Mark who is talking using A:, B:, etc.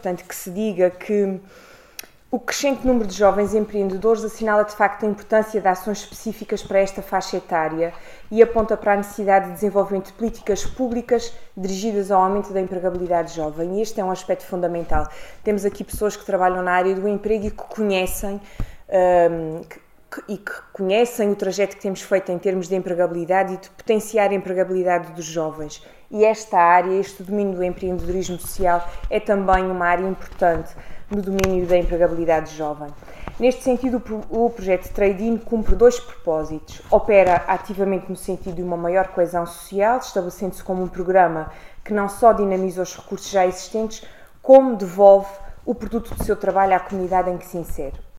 A: importante que se diga que o crescente número de jovens empreendedores assinala de facto a importância de ações específicas para esta faixa etária e aponta para a necessidade de desenvolvimento de políticas públicas dirigidas ao aumento da empregabilidade jovem. E este é um aspecto fundamental. Temos aqui pessoas que trabalham na área do emprego e que conhecem o trajeto que temos feito em termos de empregabilidade e de potenciar a empregabilidade dos jovens. E esta área, este domínio do empreendedorismo social, é também uma área importante no domínio da empregabilidade jovem. Neste sentido, o projeto Trade-in cumpre dois propósitos. Opera ativamente no sentido de uma maior coesão social, estabelecendo-se como um programa que não só dinamiza os recursos já existentes, como devolve o produto do seu trabalho à comunidade em que se insere.